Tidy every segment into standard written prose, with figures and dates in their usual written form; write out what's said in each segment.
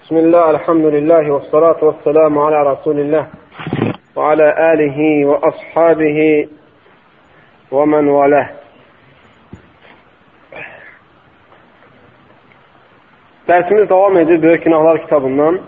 Bismillah, elhamdülillah ve salatu ve selamu ala Resulillah ve ala alihi ve ashabihi ve men valah. Dərsimiz devam edir Böyük Günahlar kitabından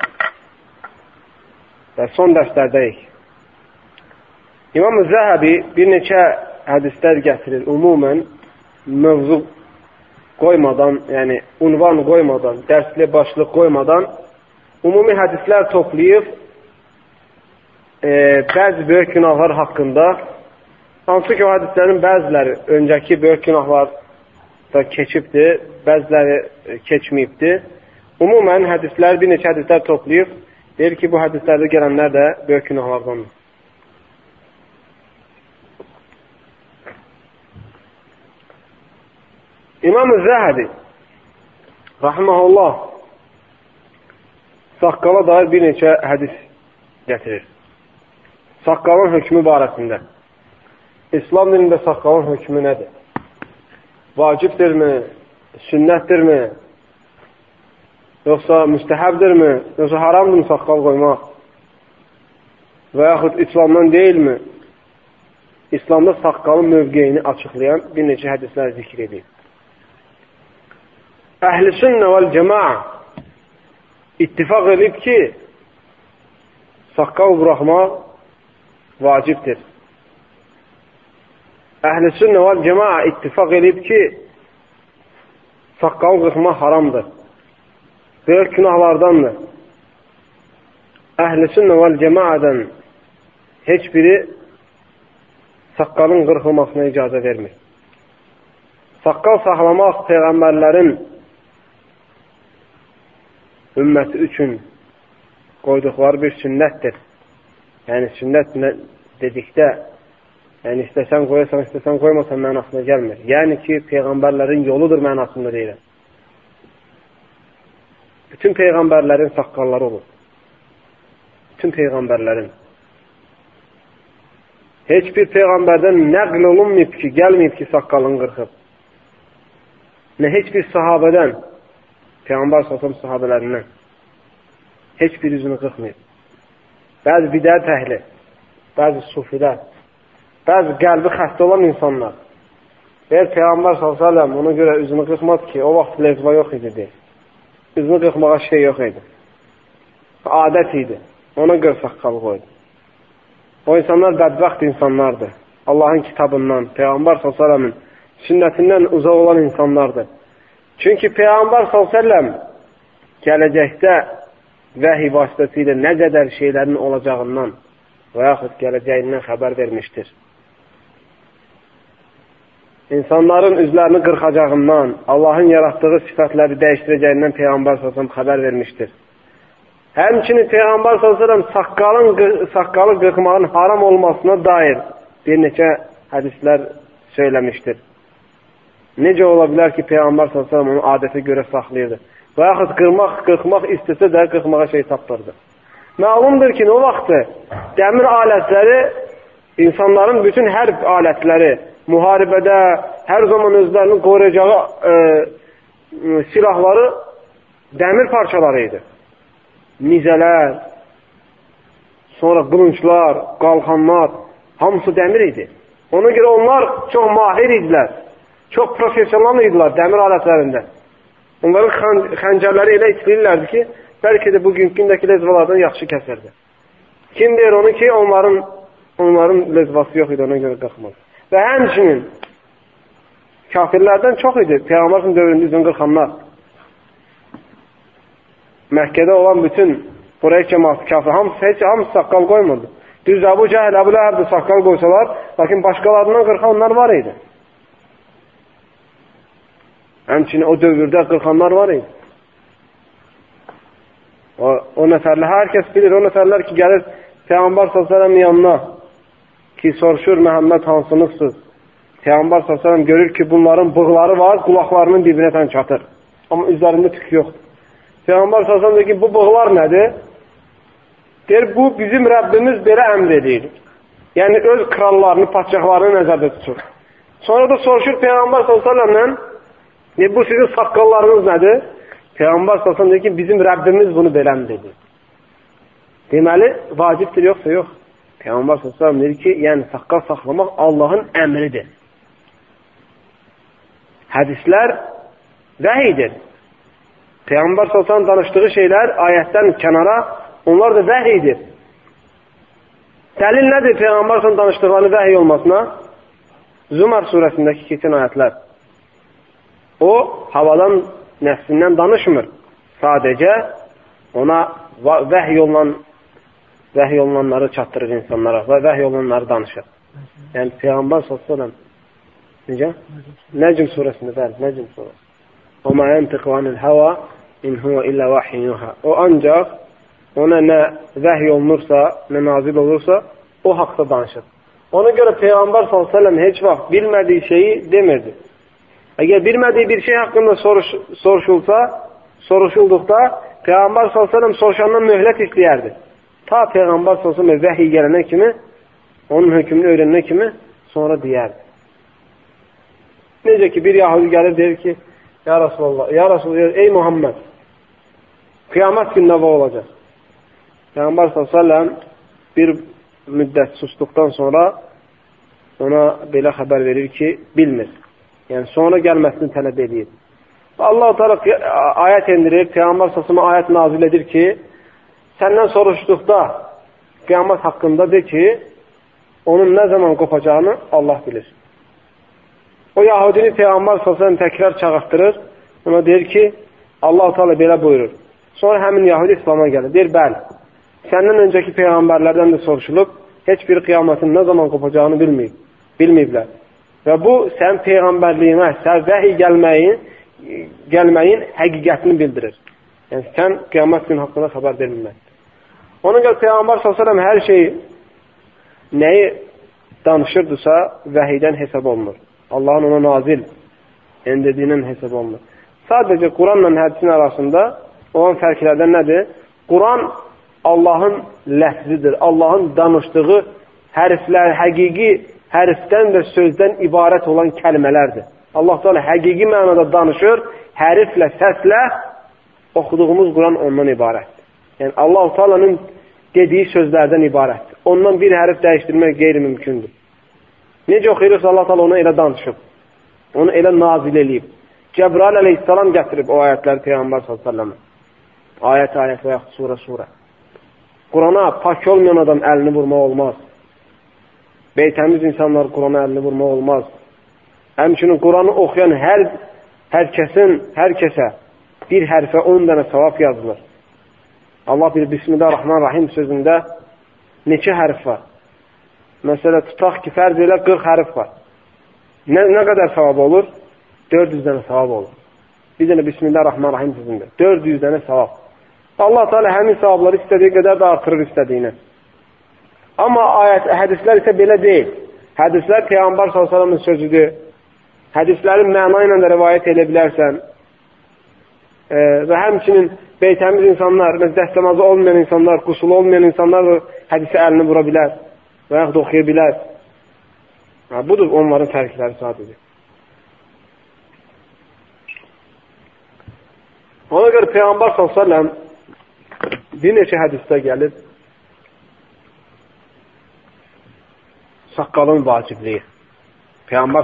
və son dərslərdəyik. İmam-ı Zəhəbi bir neçə hədislər gətirir. Umumən mövzu qoymadan, yəni unvan qoymadan, dərsli başlıq qoymadan ümumi hədislər toplayıb bəzi böyük günahlar haqqında, hansı ki o hədislərin bəziləri öncəki böyük günahlarda keçibdir, bəziləri keçməyibdir. Ümumən hədislər, bir neçə hədislər toplayıb deyir ki, bu hədislərdə gələnlər də böyük günahlardandır. İmam-ı Zəhəbi rahiməhullah saqqala dair bir neçə hədis gətirir. Saqqalın hökmü barəsində. İslam dilində saqqalın hökmü nədir? Vacibdirmi? Sünnətdirmi? Yoxsa müstəhəbdirmi? Yoxsa haramdırmı saqqal qoymaq? Və yaxud İslamdan deyilmi? İslamda saqqalın mövqeyini açıqlayan bir neçə hədislər zikr edeyim. Əhl-i sünnə vəl-cəmaə ittifaq edib ki, saqqal buraxmaq vacibdir. Əhl-i sünnə vəl-cəmaə ittifaq edib ki, saqqal qırxmaq haramdır. Böyük günahlardandır. Əhl-i sünnə vəl-cəmaədən heç biri saqqalın qırxılmasına icazə vermir. Saqqal saxlamaq peyğəmbərlərin ümməti üçün qoyduqları bir sünnətdir. Yəni, sünnət dedikdə, yəni, istəsən qoyasan, istəsən qoymasan mənasına gəlmir. Yəni ki, peyğəmbərlərin yoludur mənasında deyirəm. Bütün peyğəmbərlərin saqqalları olur. Bütün peyğəmbərlərin. Heç bir peyğəmbərdən nəql olunmayıb ki, gəlməyib ki, saqqalını qırxıb. Nə heç bir sahabədən, Peyğəmbər s.ə.v sahabələrindən heç bir üzünü qırxmayıb. Bəzi bidət əhli, bəzi sufilər, bəzi qəlbi xəstə olan insanlar deyir, Peyğəmbər s.ə.v ona görə üzünü qırxmadı ki, o vaxt lezva yox idi deyir. Üzünü qırxmağa şey yox idi. Adət idi. Ona görə saqqalı qoydu. O insanlar bədbəxt insanlardır. Allahın kitabından, Peyğəmbər s.ə.v-in sünnətindən uzaq olan insanlardır. Çünki Peyğəmbər s.ə.v gələcəkdə vəhiy vasitəsilə nə qədər şeylərin olacağından və yaxud gələcəyindən xəbər vermişdir. İnsanların üzlərini qırxacağından, Allahın yaratdığı sifətləri dəyişdirəcəyindən Peyğəmbər s.ə.v xəbər vermişdir. Həmçinin Peyğəmbər s.ə.v saqqalı qırxmağın haram olmasına dair bir neçə hədislər söyləmişdir. Necə ola bilər ki, Peyğəmbər s.ə.v onu adətə görə saxlayırdı? Və yaxud qırxmaq istəsə də qırxmağa şey tapdırdı. Məlumdur ki, o vaxtı dəmir alətləri, insanların bütün hərb alətləri, müharibədə hər zaman özlərini qoruyacağı silahları dəmir parçaları idi. Nizələr, sonra qılınclar, qalxanlar, hamısı dəmir idi. Ona görə onlar çox mahir idilər. Çox profesional idilər dəmir alətlərində. Onların xəncərləri elə itilirlərdi ki, bəlkə də bugünkündəki lezvalardan yaxşı kəsirdi. Kim deyir onu ki, onların lezvası yox idi, ona görə qırxmaz. Və həmçinin kafirlərdən çox idi Peyğəmbərin dövründə üzün qırxanlar. Məkkədə olan bütün Qureyş cəmaatı kafir, hamısı saqqal qoymurdu. Düz Əbu Cəhəl, Əbu Ləhəb də saqqal qoysalar, lakin başqalarından qırxanlar var idi. Həmçinin o dövrdə qırxanlar var idi. O nəfərlər, hər kəs bilir, o nəfərlər ki, gəlir Peyğəmbər s.ə.v-in yanına ki, soruşur, Məhəmməd hansınızsınız? Peyğəmbər s.ə.v görür ki, bunların bığları var, qulaqlarının dibinə tən çatır. Amma üzlərində tük yoxdur. Peyğəmbər s.ə.v deyir ki, bu bığlar nədir? Deyir, bu bizim Rəbbimiz belə əmr edir. Yəni, öz krallarını, padşahlarını nəzərdə tutur. Sonra da soruşur Peyğəmbər s.ə.v-lə bu sizin saqqallarınız nədir? Peyğəmbər sallallahu əleyhi və səlləm dedi ki, bizim Rəbbimiz bunu beləm dedi. Deməli, vacibdir yoxsa yox. Peyğəmbər sallallahu əleyhi və səlləm dedi ki, yəni saqqal saxlamaq Allahın əmridir. Hədislər vəhiydir. Peyğəmbər sallallahu əleyhi və səlləm danışdığı şeylər ayətdən kənara, onlar da vəhiydir. Dəlil nədir Peyğəmbər sallallahu əleyhi və səlləm danışdıqlarını vəhiy olmasına? Zumar surəsindəki keçən ayətlər. O, havadan, nəfsindən danışmır. Sadəcə ona vəhiy olunanları çatdırır insanlara və vəhiy olunanları danışır. Yəni Peyğəmbər sallallahu əleyhi və səlləm necə? Nəcm surəsində, bəli, Nəcm surəsi. O ma yantiqu anil hava in huwa illa vahyun yuha. O ancaq ona nə vəhiy olunursa, nə nazil olursa, o haqda danışır. Ona görə Peyğəmbər sallallahu əleyhi və səlləm heç vaxt bilmədiyi şeyi demirdi. Əgər bilmədiyi bir şey haqqında soruşulduqda, Peyğəmbər sallallahu əleyhi və səlləm soruşandan möhlət istəyərdi. Ta Peyğəmbər sallallahu əleyhi və səlləm vəhiy gələnə kimi, onun hökmünü öyrənənə kimi sonra deyərdi. Necə ki, bir yahudi gəlir, deyir ki, ya Rasulullah, ey Muhammed, qiyamət günündə nə olacaq? Peyğəmbər sallallahu əleyhi və səlləm bir müddət susduqdan sonra ona belə xəbər verir ki, bilmir. Yəni, sonra gəlməsini tələb edir. Allah-u Teala ayət endirir, Peyğəmbər sallallahu əleyhi və səlləm ayət nazil edir ki, səndən soruşduqda qiyamət haqqında de ki, onun nə zaman qopacağını Allah bilir. O Yahudini Peyğəmbər sallallahu əleyhi və səlləm təkrar çağırtdırır, ona deyir ki, Allah-u Teala belə buyurur. Sonra həmin Yahudi İslam'a gəlir. Deyir, bəli, səndən öncəki Peyğəmbərlərdən də soruşulub, heç bir qiyamətin nə zaman qopacağını bilməyiblər. Və bu, sən Peyğəmbərliyinə, sən vəhiy gəlməyin həqiqətini bildirir. Yəni, sən qiyamət günü haqqında xəbər verməkdir. Ona görə Peyğəmbər s.ə.v hər şey nəyi danışırdısa, vəhiydən hesab olunur. Allahın ona nazil endirdiyindən hesab olunur. Sadəcə Quranla hədisin arasında olan fərqlərdən nədir? Quran Allahın ləfzidir. Allahın danışdığı hərflər, həqiqi hərfdən və sözdən ibarət olan kəlmələrdir. Allah Teala həqiqi mənada danışır, hərflə, səslə oxuduğumuz Quran ondan ibarətdir. Yəni Allah Teala'nın dediyi sözlərdən ibarətdir. Ondan bir hərf dəyişdirmək qeyri-mümkündür. Necə oxuyursa Allah Teala ona elə danışıb, onu elə nazil eləyib. Cəbrail əleyhissalam gətirib o ayətləri Peyğəmbər s.ə.və. Ayət və yaxud surə. Qurana pak olmayan adam əlini vurmaq olmaz. Beytəmiz insanlar Qurana əlini vurmaq olmaz. Həmçinin Quranı oxuyan hər kəsə bir hərfə 10 dənə savab yazılır. Allah bir Bismillahirrahmanirrahim sözündə neçə hərf var? Məsələ tutaq ki, fərz elə 40 hərf var. Nə qədər savab olur? 400 dənə savab olur. Bir dənə Bismillahirrahmanirrahim sözündə 400 dənə savab. Allah Teala həmin savabları istədiyi qədər də artırır istədiyini. Amma hədislər isə belə deyil. Hədislər Peyğəmbər s.ə.v-in sözüdür. Hədislərin məna ilə də rivayət edə bilərsən. Və həmçinin beytəmiz insanlar, dəstəmazı olmayan insanlar, qusulu olmayan insanlar hədisi əlini vura bilər və yaxud oxuya bilər. Budur onların fərqləri sadəcə. Ona görə Peyğəmbər s.ə.v bir neçə hədisdə gəlib saqqalın vacibliyi. Peyğəmbər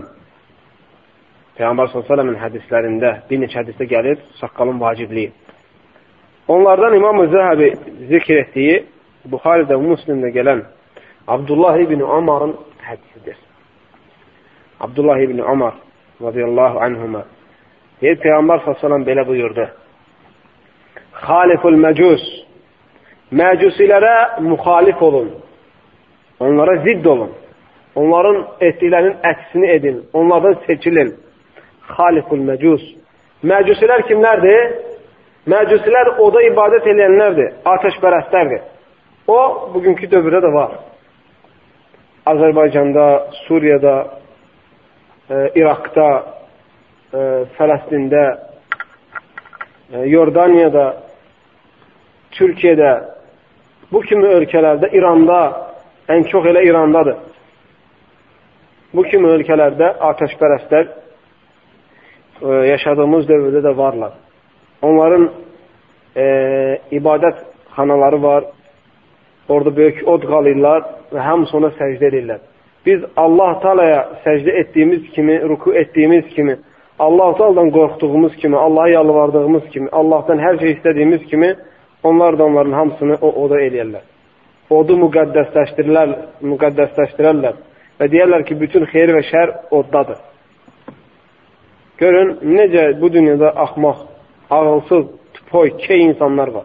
s.ə.v-in hədislərində bir neçə hədisdə gəlib saqqalın vacibliyi. Onlardan İmam-ı Zəhəbi zikr etdiyi Buxaridə və Müslimdə gələn Abdullah ibn Ömər'in hədisidir. Abdullah ibn Ömər radiyallahu anhuma deyir, Peyğəmbər s.ə.v belə buyurdu. Xaliful məcus, məcusilərə müxalif olun, onlara zidd olun, onların etdiklərinin əksini edin, onlardan seçilin. Xaliful məcus. Məcusilər kimlərdir? Məcusilər oda ibadət edənlərdir, ateşpərəstlərdir. O, bugünkü dövrdə də var. Azərbaycanda, Suriyada, İraqda, Fələstində, Yordaniyada, Türkiyədə, bu kimi ölkələrdə, İranda, ən çox elə İrandadır. Bu kimi ölkələrdə ateşpərəstlər yaşadığımız dövrdə də varlar. onların ibadət xanaları var. Orada böyük od qalırlar və hamısı ona səcdə edirlər. Biz Allah Taala'ya səcdə etdiyimiz kimi, ruku etdiyimiz kimi, Allah Taala'dan qorxduğumuz kimi, Allah'a yalvardığımız kimi, Allah'tan hər şey istədiyimiz kimi, onlar da onların hamısını o oda eləyərlər. Odu müqəddəsləşdirərlər və deyərlər ki, bütün xeyir və şər oddadır. Görün, necə bu dünyada axmaq, ağılsız, tüpoy, key insanlar var.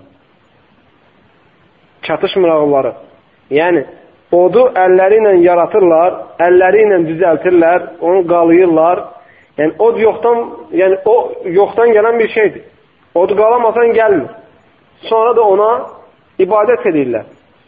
Çatışmır ağılları. Yəni, odu əlləri ilə yaratırlar, əlləri ilə düzəltirlər, onu qalıyırlar. Yəni, od yoxdan, yəni, o yoxdan gələn bir şeydir. Odu qalamasan gəlmir. Sonra da ona ibadət edirlər.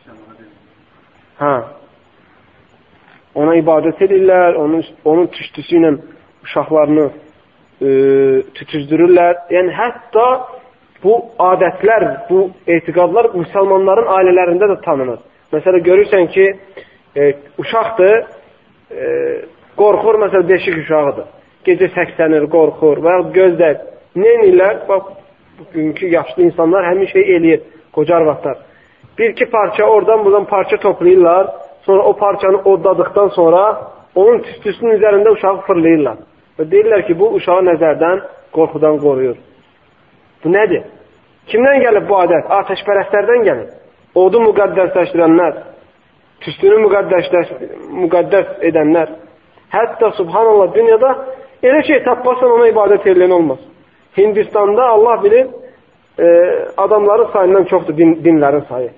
Ona ibadət edirlər, onun tüstüsü ilə uşaqlarını tütüzdürürlər. Yəni, hətta bu adətlər, bu etiqadlar müsəlmanların ailələrində də tanınır. Məsələn, görürsən ki, uşaqdır, qorxur, məsələn, beşik uşağıdır. Gecə səksənir, qorxur və gözlər. Nə edirlər? Bax, bugünkü yaşlı insanlar həmin şey eləyir, qoca arvadlar. Bir-iki parça oradan buradan parça toplayırlar, sonra o parçanı odladıqdan sonra onun tüstüsünün üzərində uşağı fırlayırlar. Və deyirlər ki, bu uşağı nəzərdən, qorxudan qoruyur. Bu nədir? Kimdən gəlib bu adət? Ateşpərəstlərdən gəlib. Odu müqəddəsləşdirənlər, tüstünü müqəddəs edənlər. Hətta subhanallah dünyada elə şey tapmasan ona ibadət edilən olmaz. Hindistanda Allah bilir adamların sayından çoxdur dinlərin sayı.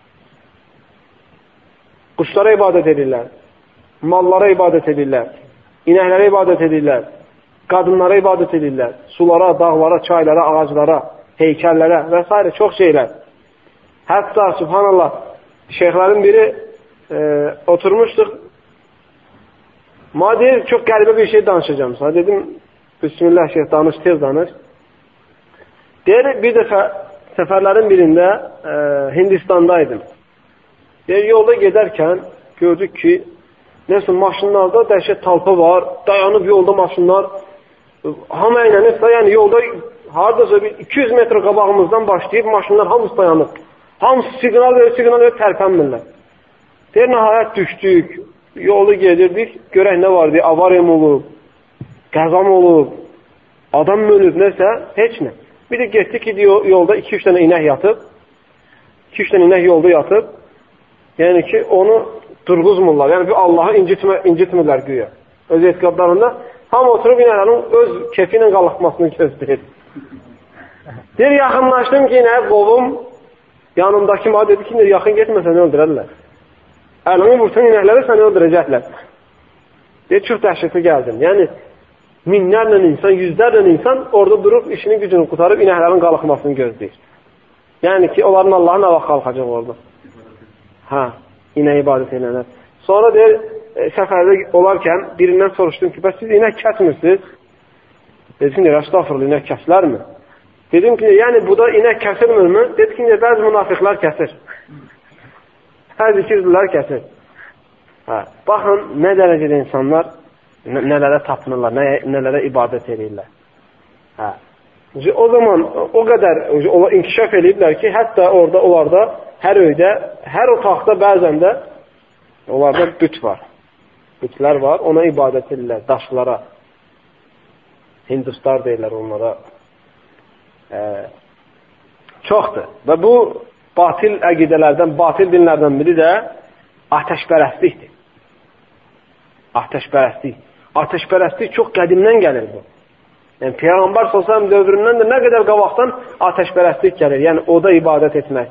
Quşlara ibadət edirlər, mallara ibadət edirlər, inəklərə ibadət edirlər, qadınlara ibadət edirlər, sulara, dağlara, çaylara, ağaclara, heykəllərə və s. çox şeylər. Hətta subhanallah şeyxlərin biri oturmuşduq. Ma deyir, çox qəribə bir şey danışacağım. Sana dedim, Bismillah şeyh danış, tez danış. Deyir, bir dəfə səfərlərin birində Hindistandaydım. Deyir, yolda gedərkən gördük ki, nəsə maşınlarda dəhşət talpa var, dayanıb yolda maşınlar, hamı əylənirsə, yəni yolda haradasa 200 metr qabağımızdan başlayıb maşınlar hamısı dayanıb. Hamısı siqnal verir, tərpənmirlər. Deyir, nəhayət düşdük, yolu gedirdik, görək nə var deyə, avariya mı olub, qəza mı olub, adam mı ölüb, nəsə, heç nə. Bir də getdi ki, yolda 2-3 dənə inək yatıb, 2-3 dənə inək yolda yatıb, yəni ki, onu durğuzmurlar, yəni bir Allahı incitmirlər güya. Öz etiqadlarında, hamı oturub inəklərin öz kefi ilə qalxmasını göstərir. Deyir, yaxınlaşdım ki, inəyə qovum, yanımdakı ma dedi ki, yaxın getmə, səni öldürərlər. Əlimi vursun inəkləri, səni öldürəcəklər. Deyir, çox dəhşətə gəldim. Yəni, minlərlə insan, yüzlərlə insan orada durub, işini gücünü qutarıb, inəklərin qalxmasını gözləyir. Yəni ki, onların Allahı nə vaxt qalxacaq orada? İnək ibadət edənlər. Sonra deyir, səfərdə olarkən birindən soruşdum ki, bəs siz inək kəsmirsiniz? Dedim ki, əstağfurullah, inək kəsilərmi? Dedim ki, yəni bu da inək kəsilmirmi? Dedi ki, bəzi münafiqlər kəsir. Bəzi ikizlər kəsir. Baxın, nə dərəcədə insanlar nələrə tapınırlar, nələrə ibadət edirlər. O zaman o qədər inkişaf ediblər ki, hətta onlarda hər öydə, hər otaqda bəzən də onlarda büt var. Bütlər var, ona ibadət edirlər, daşlara. Hinduslar deyirlər onlara. Çoxdur. Və bu batil əqidələrdən, batil dinlərdən biri də ateşpərəstlikdir. Ateşpərəstlik. Ateşpərəstlik çox qədimdən gəlir bu. Yəni, Peyğəmbər s.ə.v dövründən də nə qədər qabaqdan ateşpərəstlik gəlir. Yəni, oda ibadət etmək.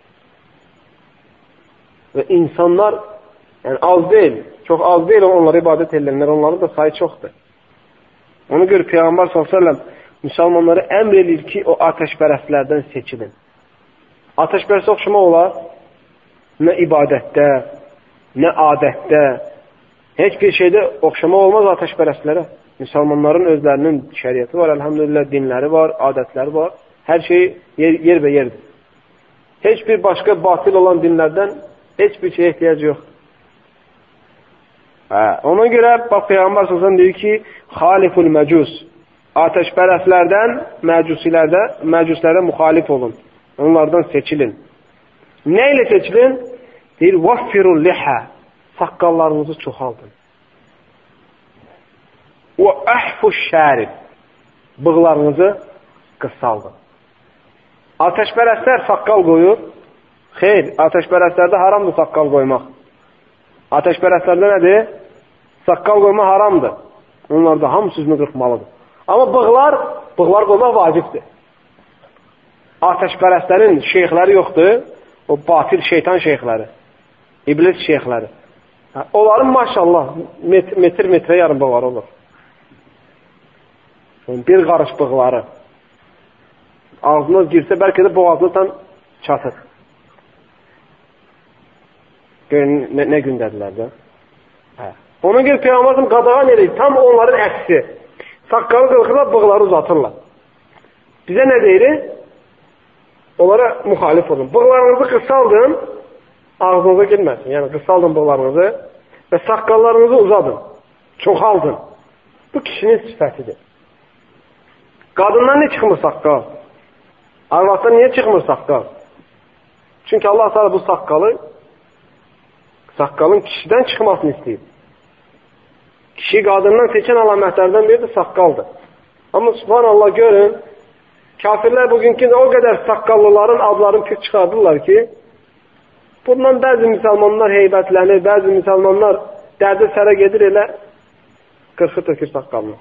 Və insanlar, yəni az deyil, çox az deyil onlara ibadət edirlər, onların da sayı çoxdur. Ona görə Peyğəmbər s.ə.v müsəlmanları əmr edir ki, o ateşpərəstlərdən seçilin. Ateşpərəstə oxşama olar, nə ibadətdə, nə adətdə, heç bir şeydə oxşama olmaz ateşpərəstlərə. Müsəlmanların özlərinin şəriəti var, əlhamdülillah, dinləri var, adətləri var, hər şey yer və yerdir. Heç bir başqa batil olan dinlərdən heç bir şeyə ehtiyac yox. Ona görə, bax, Peyğəmbər s.ə.v deyir ki, xaliful məcus, Ateşpərəstlərdən, məcuslərə müxalif olun. Onlardan seçilin. Nə ilə seçilin? Deyir, vaffirul lihə. Saqqallarınızı çoxaldın. Və əhfuş şərib. Bığlarınızı qısaldın. Ateşpərəstlər saqqal qoyur. Xeyr, ateşpərəstlərdə haramdır saqqal qoymaq. Ateşpərəstlərdə nədir? Saqqal qoymaq haramdır. Onlar da hamısı üzünü qırxmalıdır. Amma bığlar qoymaq vacibdir. Ateşpərəstlərin şeyxləri yoxdur. O batil şeytan şeyxləri. İblis şeyxləri. Onların maşallah metrə yarım bığları olur. Bir qarış bığları. Ağzına girsə bəlkə də boğazına tam çatır. Görün nə gündədirlər də. Ona görə Peyğəmbər qadağan edir. Tam onların əksi. Saqqalı qırxırlar, bığları uzatırlar. Bizə nə deyir? Onlara müxalif olun. Bığlarınızı qısaldın, ağzınıza girməsin. Yəni qısaldın bığlarınızı və saqqallarınızı uzadın. Çoxaldın. Bu kişinin sifətidir. Qadından niyə çıxmır saqqal? Arvaddan niyə çıxmır saqqal? Çünki Allah Teala bu saqqalın kişidən çıxmasını istəyir. Kişi qadından seçən əlamətlərdən biri də saqqaldır. Amma subhanallah görün, kafirlər bugünkü o qədər saqqallıların adlarını pis çıxardırlar ki, bundan bəzi müsəlmanlar heybətlənir, bəzi müsəlmanlar dərdi sərə gedir elə qırxı tökür saqqalını.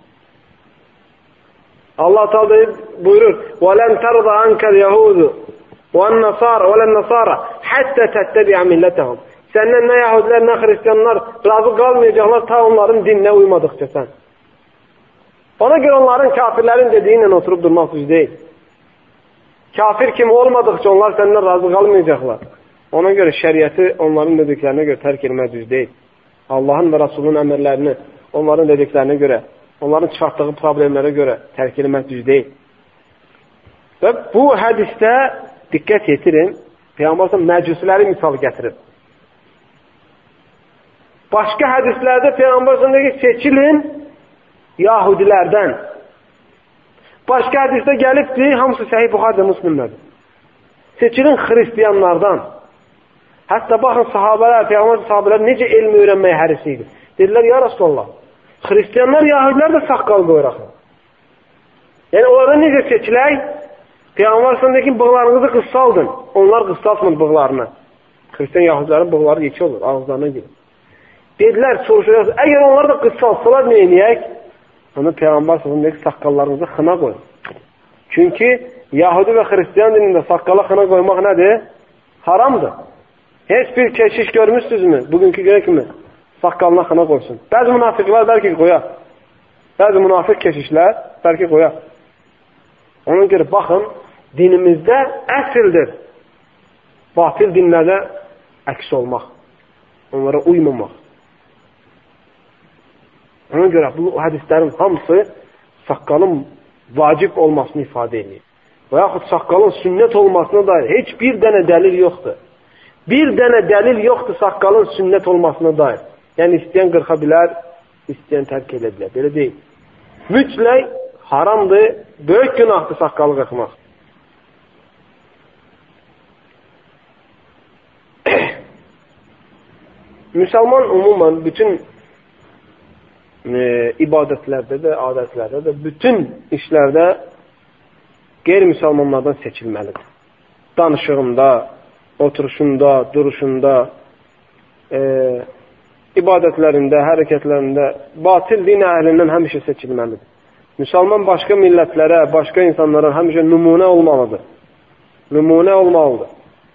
Allah Teala buyurur: "Velen terza ankel Yahudu velen Nasara hatta tettebi'a milletahum." Səndən nə Yahudilər, nə Xristiyanlar razı qalmayacaqlar ta onların dininə uymadıqca sən. Ona görə onların kafirlərin dediyinlə oturub durmaq düz deyil. Kafir kimi olmadıqca onlar səndən razı qalmayacaqlar. Ona görə şəriəti onların dediklərinə görə tərk etmək düz deyil. Allahın və Rasulun əmrlərini onların dediklərinə görə, onların çıxartdığı problemlərə görə tərk etmək düz deyil. Və bu hədisdə diqqət yetirin, Peyğəmbər məcusiləri misal gətirib. Başqa hədislərdə Peyğəmbər deyir ki, seçilin Yahudilərdən. Başqa hədisdə gəlibdir, hamısı Səhih Buxarı və Müslimlədir. Seçilin Xristiyanlardan. Hətta baxın sahabələr, Peyğəmbər sahabələr necə elm öyrənməyə hərisi idi. Dedilər, ya Rasulallah, Xristiyanlar, Yahudilər də saqqal qoyur axı. Yəni onlara necə seçilək? Peyğəmbər deyir ki, bığlarınızı qıssaldın. Onlar qıssalsın bığlarını. Xristiyan Yahudilərin bığları yekə olur, ağızlarına girir. Dedilər, soruşacaq, əgər onlar da qıssalsalar nə eləyək? Onu Peyğəmbər deyir ki, saqqallarınızı xına qoyun. Çünki Yahudi və Xristiyan dinində saqqala xına qoymaq nədir? Haramdır. Heç bir keşiş görmüşsünüzmü? Bugünkü günə kimi saqqalına xına qoysun. Bəzi münafiqlər bəlkə qoyar. Bəzi münafiq keşişlər bəlkə qoyar. Ona görə baxın, dinimizdə əsildir. Batil dinlərdə əks olmaq. Onlara uymamaq. Ona görə bu hədislərin hamısı saqqalın vacib olmasını ifadə edir. Və yaxud saqqalın sünnət olmasına dair heç bir dənə dəlil yoxdur. Bir dənə dəlil yoxdur saqqalın sünnət olmasına dair. Yəni istəyən qırxa bilər, istəyən tərk edə bilər. Belə deyil. Mütləq haramdır, böyük günahdır saqqalı qırxmaq. Müsəlman umumən bütün ibadətlərdə də, adətlərdə də, bütün işlərdə qeyri-müsəlmanlardan seçilməlidir. Danışığında, oturuşunda, duruşunda, ibadətlərində, hərəkətlərində batil din əhlindən həmişə seçilməlidir. Müsəlman başqa millətlərə, başqa insanlara həmişə nümunə olmalıdır. Nümunə olmalıdır.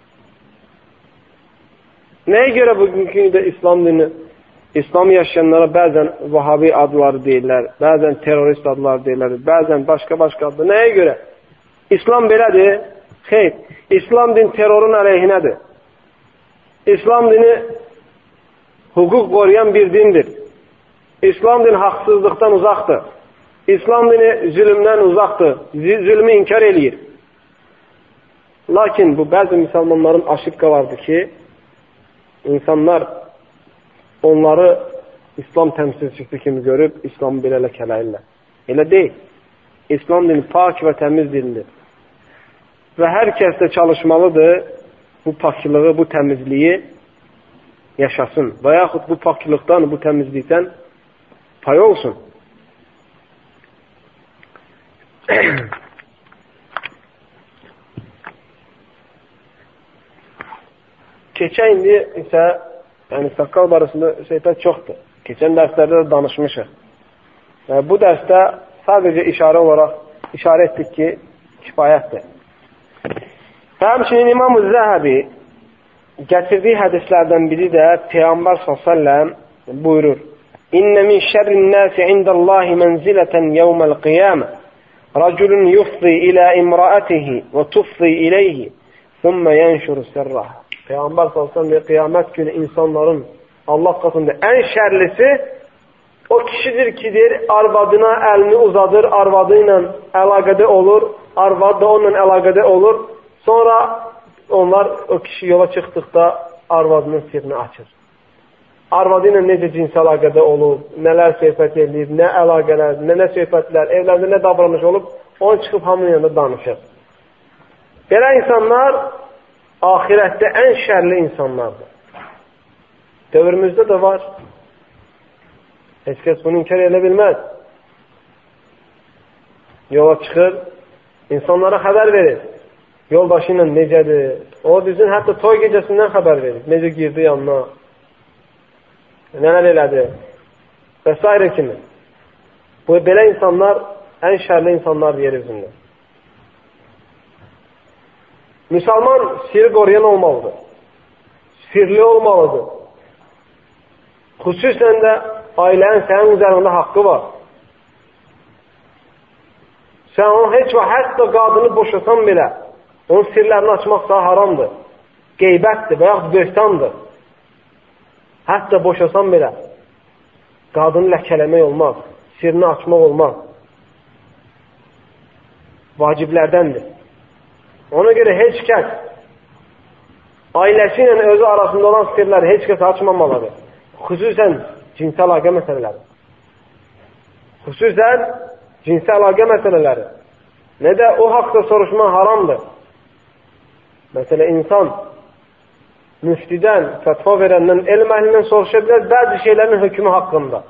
Nəyə görə bugünkü də İslam dini, İslam yaşayanlara bəzən Vahabi adları deyirlər, bəzən terörist adları deyirlər, bəzən başqa adlar. Nəyə görə? İslam belədir. Xeyr, İslam din terörün əleyhinədir. İslam dini hüquq qoruyan bir dindir. İslam dini haqsızlıqdan uzaqdır. İslam dini zülmdən uzaqdır. Zülmü inkar eləyir. Lakin bu bəzi müsəlmanların aşıqqa vardır ki, insanlar onları İslam təmsilçisi kimi görüb İslamı belə ləkələyirlər. Elə deyil. İslam dini pak və təmiz dindir. Və hər kəs də çalışmalıdır bu paklığı, bu təmizliyi yaşasın. Və yaxud bu paklıqdan, bu təmizlikdən pay olsun. Keçən indi isə yəni saqqal barəsində söhbət çoxdur. Keçən dərslərdə də danışmışıq. Bu dərsdə sadəcə işarə olaraq işarə etdik ki, kifayətdir. Və həmçinin İmam-ı Zəhəbi gətirdiyi hədislərdən biri də Peyğəmbər s.ə.v buyurur: İnnə min şərrin nəsi indəllahi mənzilətən yevməl qiyamə rəculun yufzi ilə imraətihi və tufzi iləyhi thumma yenşuru sirrah. Peyğəmbər s.ə.v qiyamət günü insanların Allah qatında ən şərlisi o kişidir ki, arvadına əlini uzadır, arvadı ilə əlaqədə olur, arvad da onunla əlaqədə olur. Sonra onlar o kişi yola çıxdıqda arvadının sirrini açır. Arvadı ilə necə cins əlaqədə olur, nələr söhbət edir, nə əlaqələr, nə söhbətlər, evlərdə nə davranış olub, onu çıxıb hamının yanında danışır. Belə insanlar ahirətdə ən şərli insanlardır. Dövrümüzdə də var. Heç kəs bunu inkar edə bilməz. Yola çıxır, insanlara xəbər verir. Yoldaşı ilə necədir? O bizim hətta toy gecəsindən xəbər verir. Necə girdi yanına? Nələr elədi? Və s. kimi. Belə insanlar ən şərli insanlar yer üzündə. Müsəlman sirri qoruyan olmalıdır. Sirli olmalıdır. Xüsusən də ailənin sənin üzərində haqqı var. Sən onu heç və hətta qadını boşasan belə, onun sirlərini açmaq daha haramdır. Qeybətdir və yaxud böhtandır. Hətta boşasan belə, qadını ləkələmək olmaz, sirrini açmaq olmaz. Vaciblərdəndir. Ona görə heç kəs ailəsi ilə özü arasında olan sirləri heç kəs açmamalıdır. Xüsusən cinsi əlaqə məsələləri. Xüsusən cinsi əlaqə məsələləri. Nə də o haqda soruşmaq haramdır. Məsələ, insan müftidən, fətva verəndən, elm əhlindən soruşa bilər bəzi şeylərin hökmü haqqında.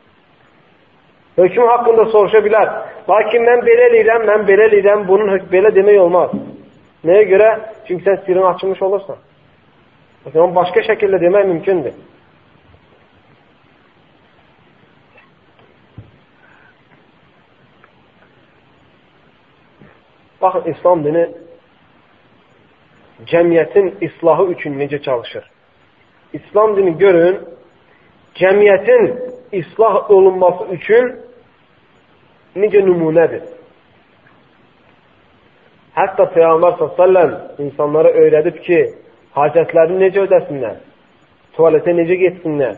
Hökmü haqqında soruşa bilər. Lakin mən belə eləyirəm, mən belə eləyirəm, bunun belə demək olmaz. Nəyə görə? Çünki sən sirrini açılmış olursan. Onu başqa şəkildə demək mümkündür. Baxın, İslam dini cəmiyyətin islahı üçün necə çalışır? İslam dini görün, cəmiyyətin islah olunması üçün necə nümunədir. Hətta Peyğəmbər s.ə.v insanlara öyrədib ki, hacətlərini necə ödəsinlər, tualetə necə getsinlər,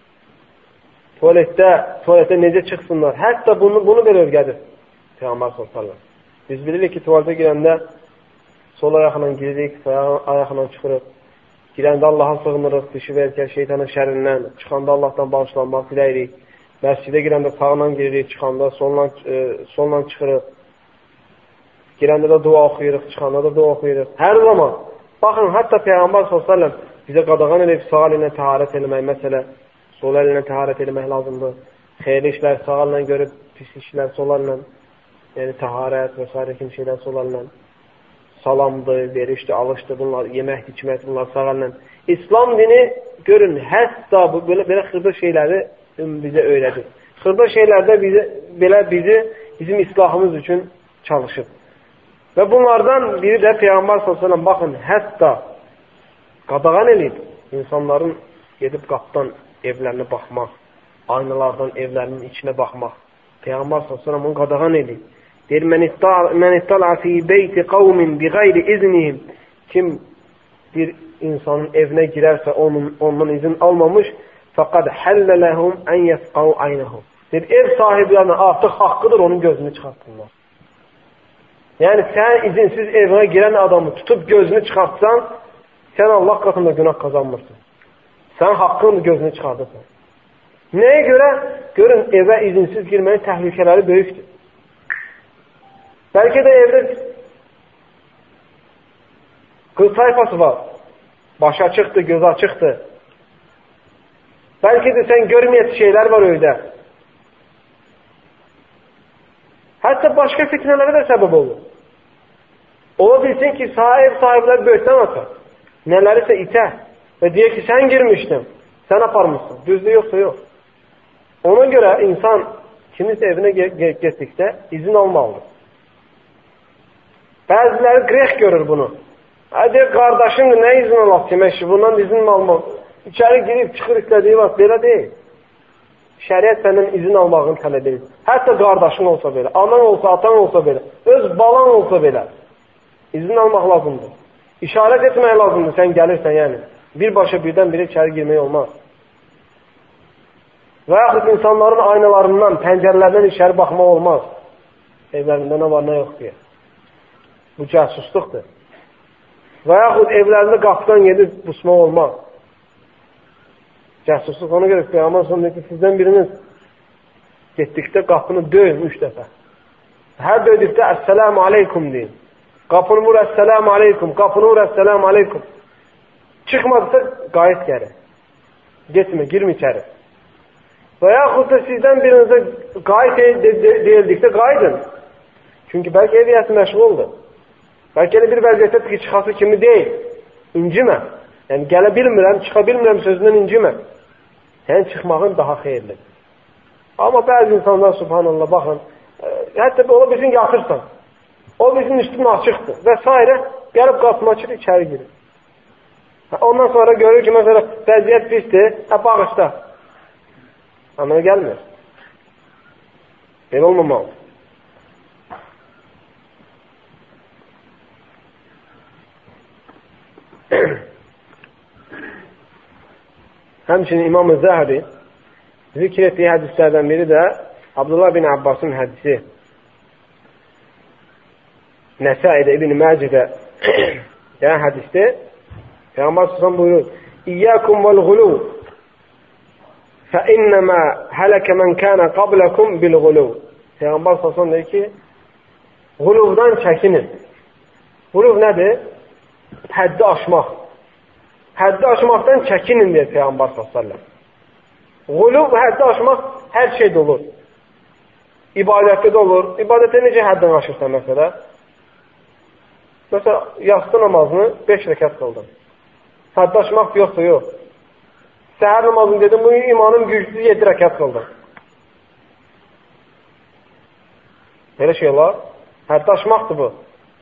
tualetə necə çıxsınlar. Hətta bunu belə öyrədir Peyğəmbər s.ə.v. Biz bilirik ki, tuvaletə girəndə sol ayaqla giririk, sağ ayaqla çıxırıq. Girəndə Allaha sığınırıq, dişi və erkək şeytanın şərrindən, çıxanda Allahdan bağışlanmaq diləyirik. Məscidə girəndə sağla giririk, çıxanda solla çıxırıq. Girəndə də dua oxuyuruq, çıxanda da dua oxuyuruq. Hər zaman. Baxın, hətta Peyğəmbər s.ə.v bizə qadağan edib sağ ilə təharət eləmək, məsələ, sol ilə təharət eləmək lazımdır. Xeyirli işlər sağ ilə görüb, pis işlər sol ilə, yəni təharət və s. kimi şeylər sol ilə. Salamdır, verişdir, alışdır, bunlar, yeməkdir, içməkdir, bunlar sağ ilə. İslam dini, görün, hətta belə xırda şeyləri bizə öyrədir. Xırda şeylərdə bizim islahımız üçün çalışır. Və bunlardan biri də Peyğəmbər s.ə.v baxın, hətta qadağan eləyib insanların gedib qapdan evlərinə baxmaq, aynalardan evlərinin içinə baxmaq. Peyğəmbər s.ə.v onu qadağan eləyib. Deyir, mən ittala fi beyti qavmin bi qayri iznihim. Kim bir insanın evinə girərsə ondan izin almamış, fəqad həllə ləhum ən yəfqav aynəhum. Deyir, ev sahiblərinə artıq haqqıdır onun gözünü çıxartdırlar. Yəni, sən izinsiz evinə girən adamı tutub gözünü çıxartsan, sən Allah qatında günah qazanmırsın. Sən haqqın gözünü çıxardırsan. Nəyə görə? Görün, evə izinsiz girməyin təhlükələri böyükdür. Bəlkə də evdə qız tayfası var. Başı açıqdır, gözü açıqdır. Bəlkə də sən görməyəcək şeylər var evdə. Hətta başqa fitnələrə də səbəb olur. Ola bilsin ki, ev sahiblər böhtən atar. Nələrisə itər. Və deyək ki, sən girmişdin, sən aparmışsın. Düzdür, yoxsa yox. Ona görə insan kimisə evinə getdikdə izin almalıdır. Bəziləri qrex görür bunu. Hadi qardaşımdır, nə izin alaq demək ki, bundan izin mi almaq? İçəri girib, çıxır istədiyi vaxt, belə deyil. Şəriət səndən izin almağını tələb edir. Hətta qardaşın olsa belə, anan olsa, atan olsa belə, öz balan olsa belə. İzin almaq lazımdır. İşarət etmək lazımdır, sən gəlirsən yəni. Birbaşa birdən biri içəri girmək olmaz. Və yaxud insanların aynalarından, pəncərələrdən içəri baxmaq olmaz. Evlərində nə var, nə yox deyə. Bu cəsusluqdur. Və yaxud evlərində qapıdan gedib busmaq olmaz. Cəsusluq ona görə Peyğəmbər sallallahu əleyhi sizdən biriniz getdikdə qapını döyün 3 dəfə. Hər döydükdə Əssəlamu aleykum deyin. Qapını vur Əssəlamu aleykum, qapını vur Əssəlamu aleykum. Çıxmadısa qayıt gəri. Getmə, girmə içəri. Və yaxud da sizdən birinizə qayıt deyildikdə qayıdın. Çünki bəlkə ev yəsi məşğuldur. Bəlkə elə bir vəziyyətə ki, çıxası kimi deyil. İncimə. Yəni gələ bilmirəm, çıxa bilmirəm sözündən incimə. Yəni çıxmağın daha xeyirlidir. Amma bəzi insanlar subhanallah baxın, hətta ola bilsin yatırsan. O bizim üstün açıqdır və s. Gəlib qapını açır, içəri girir. Ondan sonra görür ki, məsələ vəziyyət pisdir, bağışda. Amma gəlmir. Belə olmamalı. Həmçinin İmam-ı Zəhəbi zikr etdiyi hədislərdən biri də Abdullah bin Abbasın hədisi. Nəsaidə İbn-i Məcidə yəni hədisdə Peyğəmbər sallallahu buyurur: İyyəkum vəl-ğulu fəinnəmə hələkə mən kənə qabləkum bil-ğulu. Peyğəmbər sallallahu deyir ki,ğuluvdan çəkinin.Ğuluv nədir? Həddi aşmaq. Həddi aşmaqdan çəkinin deyir Peyğəmbər sallallahu.Ğuluv, həddi aşmaq hər şeydə olur. İbadətdə də olur. İbadətdə necə həddən aşırsan məsələ? Məsələn, yastı namazını 5 rəkat qıldın. Həddi aşmaq yoxsa yox. Səhər namazını dedim, bu imanım güclü 7 rəkat qıldın. Belə şey olar. Həddi aşmaqdır bu.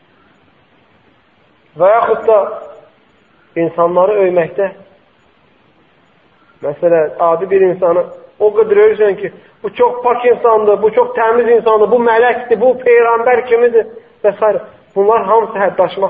Və yaxud da insanları öyməkdə məsələn, adi bir insanı o qədər öyürsən ki, bu çox pak insandır, bu çox təmiz insandır, bu mələkdir, bu peyğəmbər kimidir və s. Bunlar hamısı həddaşmaq.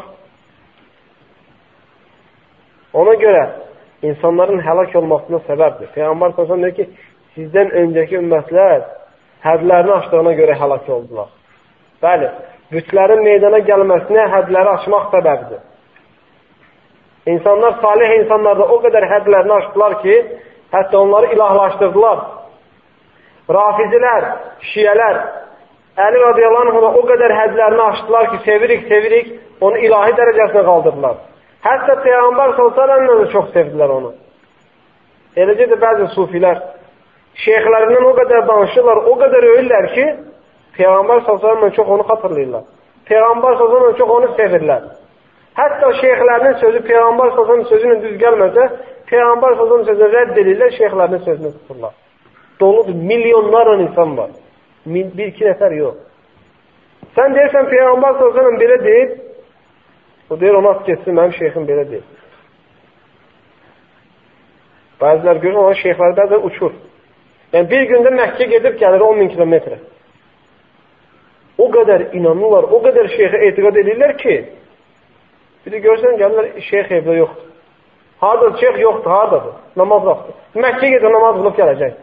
Ona görə insanların həlak olmasına səbəbdir. Peyğəmbər sallallahu deyir ki, sizdən öncəki ümmətlər hədlərini aşdığına görə həlak oldular. Bəli, bütlərin meydana gəlməsinə hədləri aşmaq səbəbdir. İnsanlar, salih insanlar da o qədər hədlərini aşdılar ki, hətta onları ilahlaşdırdılar. Rafizilər, şiyələr, Əli radiyallahu anh o qədər hədlərini aşdılar ki, sevirik, onu ilahi dərəcəsinə qaldırdılar. Hətta Peyğəmbər sallallahu da çox sevdilər onu. Eləcə də bəzi sufilər, şeyxlərindən o qədər danışırlar, o qədər öyürlər ki, Peyğəmbər sallallahu çox onu xatırlayırlar. Peyğəmbər sallallahu çox onu sevirlər. Hətta şeyxlərinin sözü Peyğəmbər sallallahu sözünə düz gəlməsə, Peyğəmbər sallallahu sözünü rədd edirlər, şeyxlərinin sözünü tuturlar. Doludur, milyonlarla insan var. Bir-iki nəfər yox. Sən deyirsən Peyğəmbər sallallahu belə deyib, o deyir, ona geçsin, mənim şeyxim belə deyib. Bəzilər görür, ona şeyxlər bəzən uçur. Yəni bir gündə Məkkə gedib gəlir 10.000 kilometrə. O qədər inanırlar, o qədər şeyxə etiqad edirlər ki, bir də görsən gəlirlər, şeyx evdə yoxdur. Haradadır, şeyx yoxdur, haradadır? Namaz vaxtı. Məkkə gedir, namaz qılıb gələcək.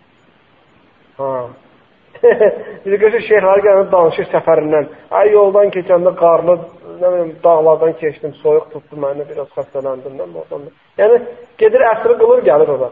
Bir də görsən, şeyxləri gəlir, danışır səfərindən. Ay, yoldan keçəndə qarlı, dağlardan keçdim, soyuq tutdu mənə, biraz xəstələndim. Yəni, gedir, əsri qılır, gəlir orada.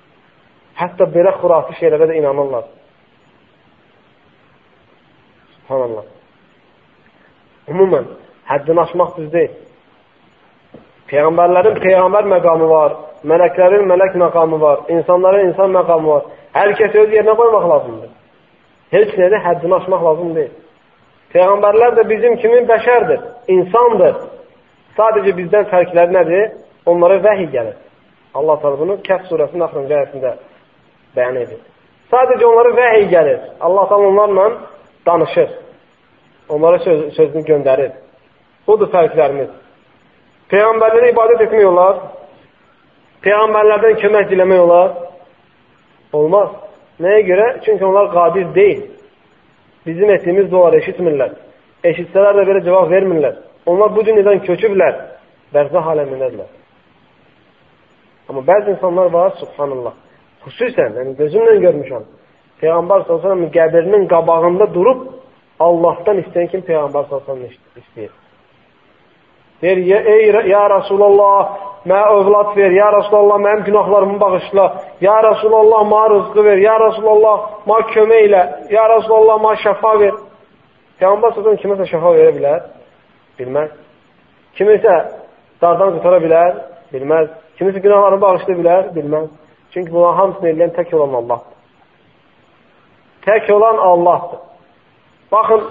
Hətta belə xurafi şeylərə də inanırlar. Subhanallah. Ümumən, həddini aşmaq düz deyil. Peyğəmbərlərin peyğəmbər məqamı var, mələklərin mələk məqamı var, insanların insan məqamı var. Hər kəs öz yerinə qoymaq lazımdır. Heç nədə həddini aşmaq lazım deyil. Peyğəmbərlər də bizim kimi bəşərdir, insandır. Sadəcə bizdən fərqləri nədir? Onlara vəhiy gəlir. Allah təala bunu Kəhf surəsinin axırıncı ayəsində bəyan edir. Sadəcə onlara vəhiy gəlir. Allah təala onlarla danışır. Onlara sözünü göndərir. Budur fərqlərimiz. Peyğəmbərlərə ibadət etmək olar. Peyğəmbərlərdən kömək diləmək olar. Olmaz. Nəyə görə? Çünki onlar qadir deyil. Bizim etdiyimiz duaları eşitmirlər. Eşitsələr də belə cavab vermirlər. Onlar bu dünyadan köçüblər. Bərzəx aləmindədirlər. Amma bəzi insanlar var, subhanallah. Xüsusən, yəni gözümlə görmüşəm. Peyğəmbər s.ə.v qəbrinin qabağında durub Allahdan istəyən kim Peyğəmbər s.ə.v istəyir. Deyir, ya Rasulallah, mənə övlad ver, ya Rasulallah, mənim günahlarımı bağışla, ya Rasulallah, mənə rızqı ver, ya Rasulallah, mənə kömək elə, ya Rasulallah, mənə şəfa ver. Peyğəmbər s.ə.v kiməsə şəfa verə bilər? Bilməz. Kimisə dardan qutara bilər? Bilməz. Kimisə günahlarını bağışlaya bilər? Bilməz. Çünki buna hamısını eləyən tək olan Allahdır. Tək olan Allahdır. Baxın,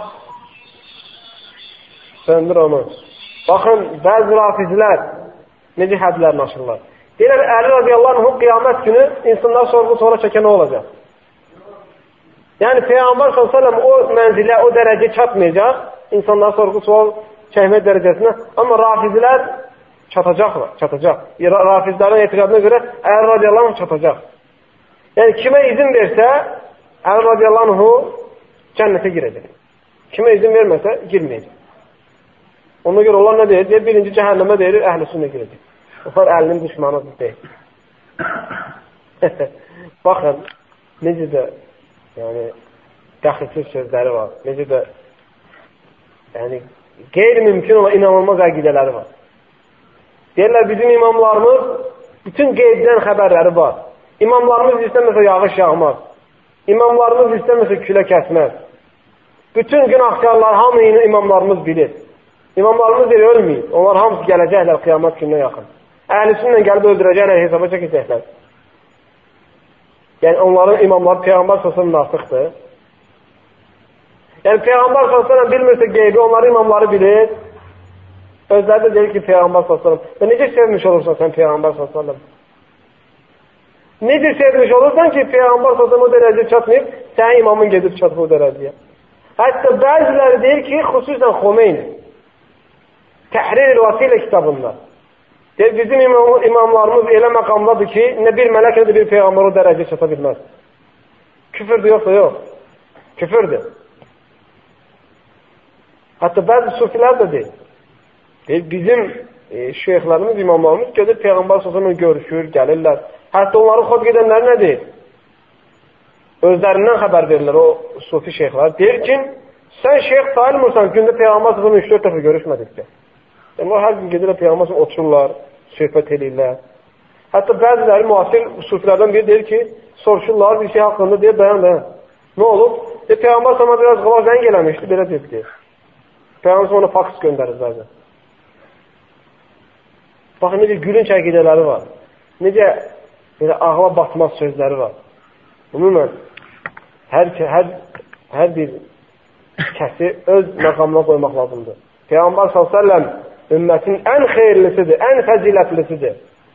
söndür onu. Baxın, bəzi rafizlər necə hədlərini aşırlar. Deyirlər, Əli radiyallahu anh qiyamət günü insanlar sorğu sonra çəkən nə olacaq? Yəni, Peyğəmbər s.ə.v o mənzilə, o dərəcə çatmayacaq, insanlar sorğu sual çəkmək dərəcəsinə, amma rafizlər çatacaq. Rafizlərin etiqadına görə Əli radiyallahu anh çatacaq. Yəni, kimə izin versə, Əli radiyallahu anh cənnətə girəcək. Kimə izin verməsə, girməyəcək. Ona görə onlar nə deyir? Deyir, birinci cəhənnəmə deyir, əhl-i sünnə girəcək. Onlar əlinin düşmanıdır deyir. Baxın, necə də dəxilsiz sözləri var. Necə də qeyri-mümkün olan inanılmaz əqidələri var. Deyirlər, bizim imamlarımız bütün qeybdən xəbərləri var. İmamlarımız istəməsə yağış yağmaz. İmamlarımız istəməsə külə kəsməz. Bütün günahkarlar hamını imamlarımız bilir. İmamlarımız deyir, ölməyin. Onlar hamısı gələcəklər qiyamət gününə yaxın. Əhl-i gəlib öldürəcəklər, hesaba çəkəcəklər. Yəni, onların imamları Peyğəmbər s.ə.v nasıqdır. Yəni, Peyğəmbər s.ə.v bilmirsə qeybi, onların imamları bilir. Özləri də deyir ki, Peyğəmbər s.ə.v. Və necə sevmiş olursan sən Peyğəmbər s.ə.v? Necə sevmiş olursan ki, Peyğəmbər s.ə.v o dərəcə çatmayıb, sənin imamın gedib çatıb o dərəcəyə. Hətta bəziləri deyir ki, xüsusən Xomeyni, Təhrir-i Vasilə kitabında. Deyir, bizim imamlarımız elə məqamdadır ki, nə bir mələk, nə də bir Peyğəmbər o dərəcə çata bilməz. Küfürdür yoxsa yox? Küfürdür. Hətta bəzi sufilər də deyir. Deyir, bizim şeyxlərimiz, imamlarımız gedir, Peyğəmbər s.ə.v görüşür, gəlirlər. Hətta onların xod gedənləri nə deyir? Özlərindən xəbər verirlər o sufi şeyxlər. Deyir ki, sən şeyx sayılmırsan, gündə Peyğəmbər s.ə.v 3-4 dəfə görüşmədikcə. Onlar hər gün gedirlər, Peyğəmbər s.ə.v otururlar, söhbət edirlər. Hətta bəziləri müasir sufilərdən biri deyir ki, soruşurlar bir şey haqqında, deyir, dayan. Nə olub? Peyğəmbər s.ə.v biraz qala zəng eləmişdi, belə deyir. Peyğəmbər s.ə.v ona faks göndərir bəzən. Baxın, necə gülünç əqidələri var. Necə ağla batmaz sözləri var. Ümumən, hər bir kəsi öz məqamına qoymaq lazımdır. Peyğəmbər s.ə.v ümmətin ən xeyirlisidir, ən fəzilətlisidir.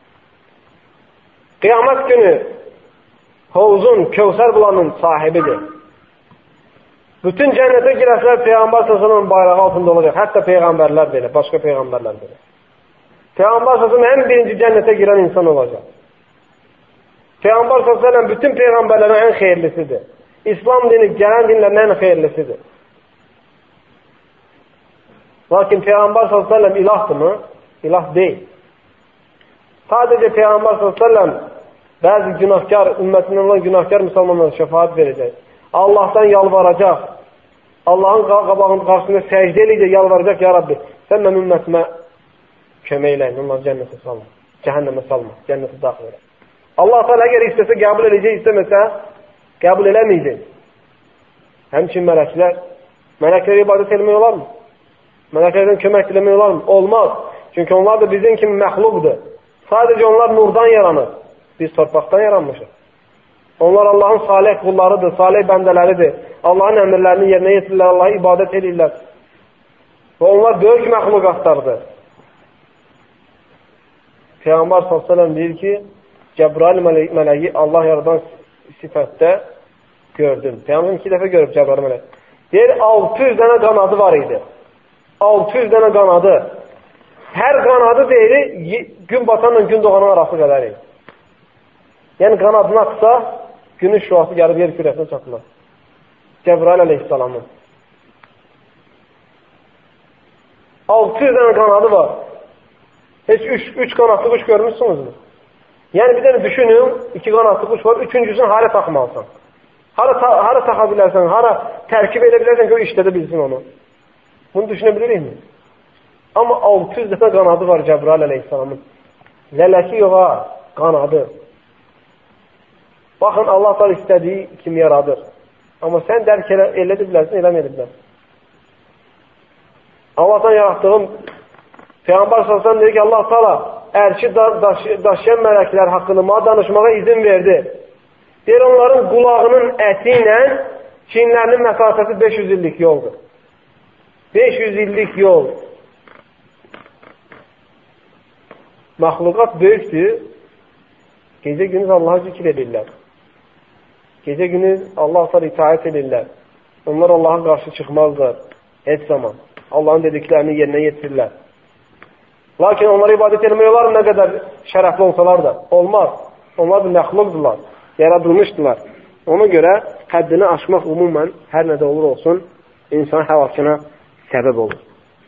Qiyamət günü hovuzun, Kövsər bulanın sahibidir. Bütün cənnətə girəslər Peyğəmbər s.ə.v bayrağı altında olacaq. Hətta Peyğəmbərlər belə, başqa Peyğəmbərlər belə. Peyğəmbər s.ə.v ən birinci cənnətə girən insan olacaq. Peyğəmbər s.ə.v bütün Peyğəmbərlərin ən xeyirlisidir. İslam dini gələn dinlərin ən xeyirlisidir. Lakin Peyğəmbər s.ə.v ilahdır mı? İlah deyil. Sadəcə Peyğəmbər s.ə.v bəzi günahkar, ümmətində olan günahkar müsəlmanlara şəfaat verəcək. Allahdan yalvaracaq. Allahın qarşısında səcdə eləyəcək, yalvaracaq, ya Rabbi, sən mən ümmətimə kömək eləyin, onları cənnətə salma, cəhənnəmə salma, cənnətə daxil elə. Allah Teala əgər istəsə qəbul edəcək, istəməsə qəbul eləməyəcək. Həmçin mələklər Mələklərə ibadət etmək olar mı? Mələklərdən kömək diləmək olar mı? Olmaz. Çünki onlar da bizim kimi məxluqdur. Sadəcə onlar nurdan yaranır. Biz torpaqdan yaranmışıq. Onlar Allahın salih qullarıdır, salih bəndələridir. Allahın əmrlərini yerinə yetirirlər, Allah'a ibadət edirlər. Və onlar böyük məxluqatlardır. Peyğəmbər s.ə.v deyir ki, Cəbrail mələyi Allah yaradan sifətdə gördüm. Peyğəmbər 2 dəfə görüb Cəbrail mələyi. Deyir, 600 dənə qanadı var idi. 600 dənə qanadı. Hər qanadı deyir, gün batanla gün doğanın arası qədər idi. Yəni qanadını atsa, günün şüası gəlib yer kürəsinə çatılır. Cəbrail əleyhissalamın. 600 dənə qanadı var. Heç 3 qanadlı quş görmüşsünüz mü? Yəni bir dənə düşünün, 2 qanadlı quş var, üçüncüsünü hara taxmalısan? Hara taxa bilərsən, hara tərkib edə bilərsən ki, o işlədə bilsin onu. Bunu düşünə bilirik mi? Amma 600 dəfə qanadı var Cəbrail əleyhissalamın. Lələki yox ha, qanadı. Baxın, Allah da istədiyi kimi yaradır. Amma sən dərk elədə bilərsən, eləməyə bilərsən. Allahdan yaratdığım Peyğəmbər s.ə.v deyir ki, Allah Teala ərki daşıyan mələklər haqqında danışmağa izin verdi. Deyir, onların qulağının əti ilə çiyinlərinin məsafəsi 500 illik yoldur. 500 illik yol. Məxluqat böyükdür. Gecə gündüz Allah'a zikr edirlər. Gecə gündüz Allah Teala itaət edirlər. Onlar Allah'a qarşı çıxmazlar. Heç zaman. Allah'ın dediklərini yerinə yetirirlər. Lakin onlara ibadət etmək olar nə qədər şərəfli olsalar da. Olmaz. Onlar da məxluqdurlar. Yaradılmışdılar. Ona görə həddini aşmaq umumən hər nədə olur olsun, insan həlakına səbəb olur.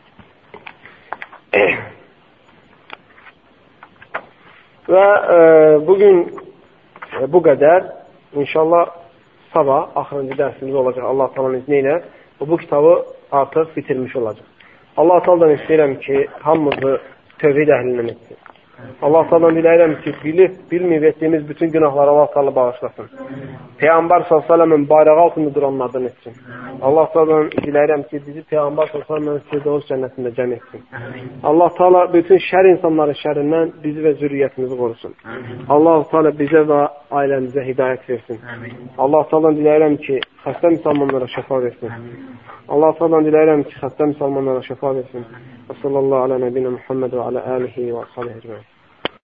Və bugün bu qədər. İnşallah sabah axırıncı dərsimiz olacaq Allah Taala'nın izni ilə. Bu kitabı artıq bitirmiş olacaq. Allah Taala'dan istəyirəm ki, hamımızı tövhid əhlindən etsin. Allah Taala'dan diləyirəm ki, bilməyib etdiyimiz bütün günahları Allah Taala bağışlasın. Peyğəmbər s.ə.v-in bayrağı altında duranlardan etsin. Allah Taala'dan diləyirəm ki, bizi Peyğəmbər s.ə.v-in Firdevs cənnətində cəm etsin. Allah Taala bütün şər insanların şərindən bizi və zürriyyətimizi qorusun. Allah Taala bizə və ailəmizə hidayət versin. Allah Taala'dan diləyirəm ki, xəstə müsəlmanlara şəfa versin. Allah Taala'dan diləyirəm ki, xəstə müsəlmanlara şəfa versin. Və sallallahu alə nəbiyyə Muhammed və alə alihi və ashabihi ecmaîn.